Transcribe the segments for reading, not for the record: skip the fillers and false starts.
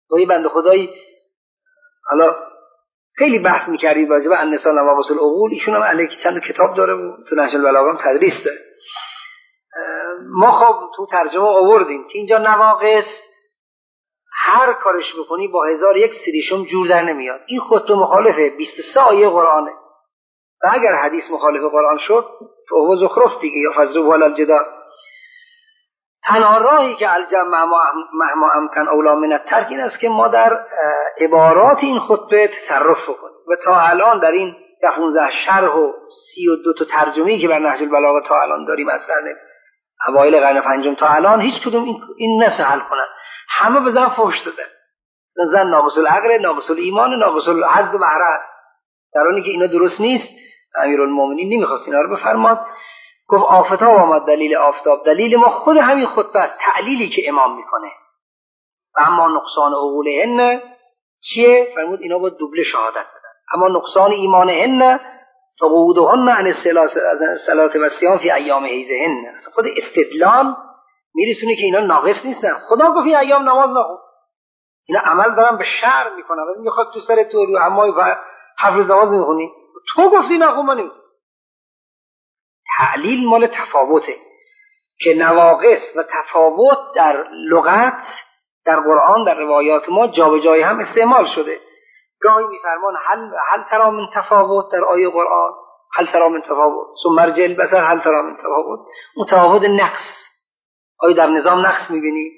و بنده خدایی حالا خیلی بحث می‌کردید راجع به النساء نواقص العقول، ایشون هم علیه چند کتاب داره و تو نهج البلاغه تدریس داره. ما خب تو ترجمه آوردیم که اینجا نواقص هر کارش بکنی با 1001 سریشم جور در نمیاد. این خطبه مخالفه 23 آیه قرآنه و اگر حدیث مخالف قرآن شد فهو زخرف دیگه یا فضربوا علی الجدار. تنها راهی که الجمع مهما امکن اولا من الترک این است که ما در عبارات این خطبه تصرف بکنیم و تا الان در این 15 شرح و 32 تا ترجمه‌ای که بر نهج البلاغه تا الان داریم از قرن اوایل قرن پنجم تا الان هیچ کدوم این نسهل کنن، همه به زن فحش دادن. زن ناقص العقل، ناقص الایمان، ناقص الحظ و بهره است، در حالی که اینا درست نیست. امیرالمومنین نمیخواست اینا رو بفرماد، گفت آفتاب آمد دلیل آفتاب. دلیل ما خود همین خطبه است، تعلیلی که امام میکنه. و اما نقصان عقولهن چیه؟ فرمود اینا با دوبله شهادت بدن. اما نقصان ایمانهن فقودهن عن الصلاة و الصیام فی ایام حیضهن. خود استدلال میرسونه که اینا ناقص نیستن. خدا گفت فی ایام نماز نخون، اینا عمل دارن به شرع میکنن. این خود تو سر تو رو همای 7 روز نماز نمیخونی، تو گفتی نخون من نمیخونم. تعلیل مال تفاوته که نواقص و تفاوت در لغت در قرآن در روایات ما جابجایی هم استعمال شده. گاهی میفرمان هل ترى من تفاوت در آیه قرآن، هل ترى من تفاوت، ثم ارجع البصر هل ترى من تفاوت. متفاوت نقص، آیا در نظام نقص میبینی؟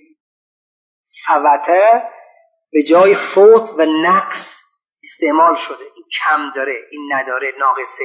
فوته به جای فوت و نقص استعمال شده. این کم داره، این نداره، ناقصه،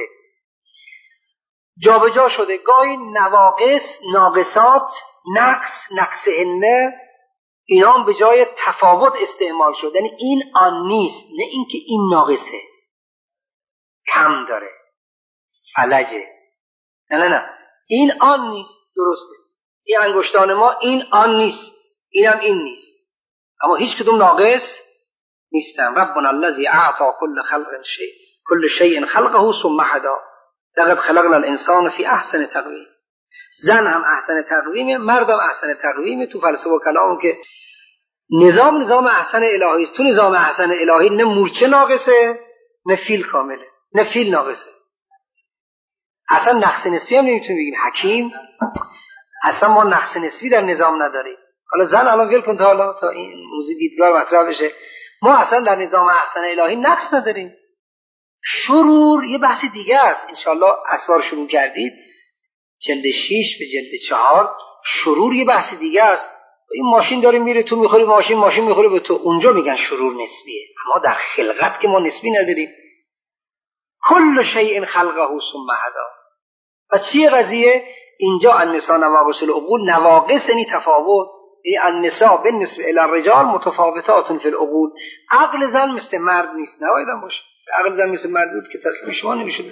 جابجا شده. گاهی نواقص، ناقصات، نقص هنه، اینا هم به جای تفاوت استعمال شده. یعنی این آن نیست، نه اینکه این ناقصه، کم داره، فلجه. نه این آن نیست، درسته. این انگشتان ما این آن نیست، اینم این نیست، اما هیچ کدوم ناقص نیستن. ربنا الذی اعطى كل شیء خلقه ثم هدى لقد خلقنا الانسان فی احسن تقویم. زن هم احسن تقویمه، مرد هم احسن تقویمه. تو فلسفه و کلام که نظام احسن الهی است، تو نظام احسن الهی نه مورچه ناقصه نه فیل کامله، نه فیل ناقصه. اصلا نقص نسبی هم نمیتونیم بگیم. حکیم اصلا ما نقص نسبی در نظام نداریم. حالا زن الان ول کن تا این موضوع دیدگار مطرح بشه، ما اصلا در نظام احسن الهی نقص نداریم. شرور یه بحث دیگه است. انشالله اسوار شروع کردید، جلد 6 به جلد 4. شرور یه بحث دیگه است. این ماشین داره میره، تو میخوری ماشین میخوره به تو، اونجا میگن شرور نسبیه. اما در خلقت که ما نسبی نداریم. کل شیء خلقه ثم هدى. پس چیه قضیه؟ اینجا النساء نواقص العقول، نواقص یعنی تفاوت. النساء بالنسبه الی الرجال متفاوتات فی العقول. عقل زن مثل مرد نیست، نباید هم باشه. عقل زن مثل مرد بود که تسلیم شما نمیشد.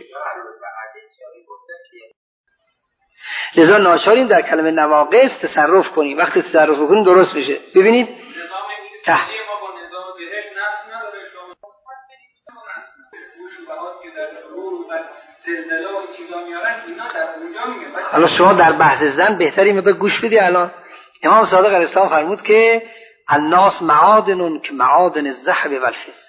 لذا ناچاریم در کلمه نواقص تصرف کنیم. وقتی تصرف کنیم درست بشه. ببینید حالا شما در بحث زن بهتری مقدار گوش بدی. الان امام صادق علیه السلام فرمود که الناس معادن که معادن الذهب و الفضه.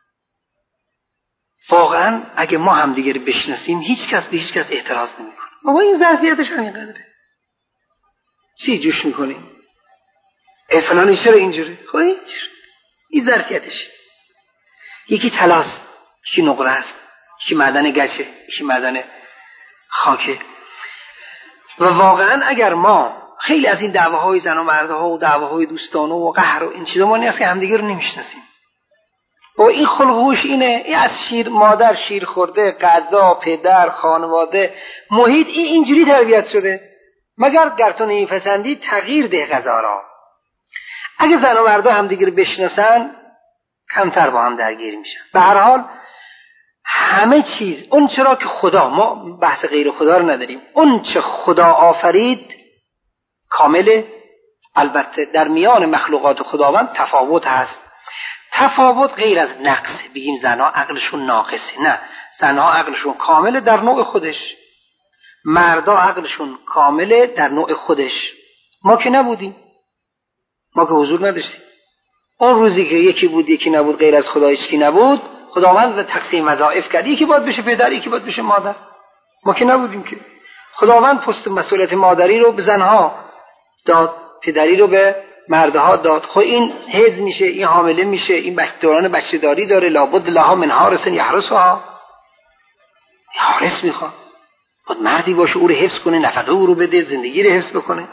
واقعا اگه ما هم دیگه رو بشناسیم هیچ کس به هیچ کس اعتراض نمیکنه. بابا این ظرفیتش همینقدره، چی جوش میکنیم؟ فلانی چرا اینجوری؟ خب این ظرفیتش. یکی طلاست، یکی نقره است، یکی معدن گچه، یکی معدن خاکه. و واقعا اگر ما خیلی از این دعواهای زن و مردها و دعواهای دوستانه و قهر و این چیزا ما نیست که همدیگه رو نمیشناسیم. با این خلقوش اینه، این از مادر شیر خورده، غذا، پدر، خانواده، محیط اینجوری تربیت شده. مگر گرتون این پسندی تغییر ده غذا را. اگه زن و مردا همدیگه رو بشناسن کمتر با هم درگیر میشن. به هر حال همه چیز اون چرا که خدا، ما بحث غیر خدا رو نداریم، اون چه خدا آفرید کامله. البته در میان مخلوقات خداوند تفاوت هست. تفاوت غیر از نقص. بگیم زنها عقلشون ناقصه، نه، زنها عقلشون کامله در نوع خودش، مردا عقلشون کامله در نوع خودش. ما که نبودیم، ما که حضور نداشتیم. اون روزی که یکی بود یکی نبود، غیر از خدا هیچ کی نبود، خداوند و تقسیم وظایف کرد، یکی باید بشه پدر یکی باید بشه مادر. ما که نبودیم که. خداوند پست مسئولیت مادری رو به زنها داد، پدری رو به مردها داد. خب این حیض میشه، این حامله میشه، این دوران بچه‌داری داره، لابد لها من حارس یحرسها، حارس میخواد، باید مردی باشه او رو حفظ کنه، نفقه او رو بده، زندگی رو حفظ بکنه.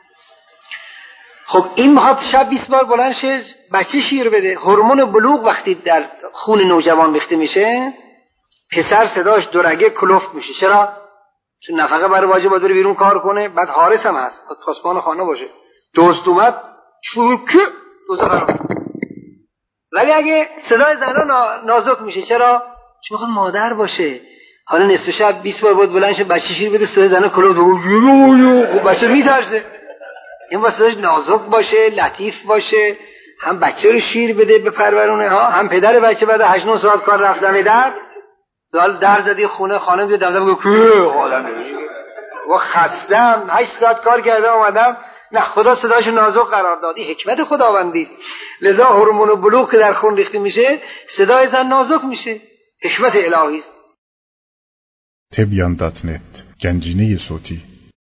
خب این میخواد شب 20 بار بلند شه بچه شیر بده. هورمون بلوغ وقتی در خون نوجوان ریخته میشه، پسر صداش دورگه کلفت میشه. چرا؟ چون نفقه برای واجب باید بره بیرون کار کنه، بعد حارس هم هست، باید پاسبان خانه باشه، دزد اومد چوکه دوزه قرار. ولی اگه صدای زنها نازک میشه، چرا؟ چون میخواد مادر باشه. حالا نصف شب 20 بار بود بلند شه بچه شیر بده، صدای زنها کلفت بگو، بچه میترسه. این واسه نازک باشه، لطیف باشه، هم بچه رو شیر بده بپرورونه ها، هم پدر بچه بعد 8-9 ساعت کار رفتم در زدی خونه خانم دیگه دمدم بگو که حالا نمیشه و خستم 8 ساعت کار کردم اومدم. نه، خدا صداشو نازک قرار دادی، حکمت خداوندی است. لذا هورمون بلوغ که در خون ریخته میشه صدای زن نازک میشه، حکمت الهی است. تبیان.net گنجینه صوتی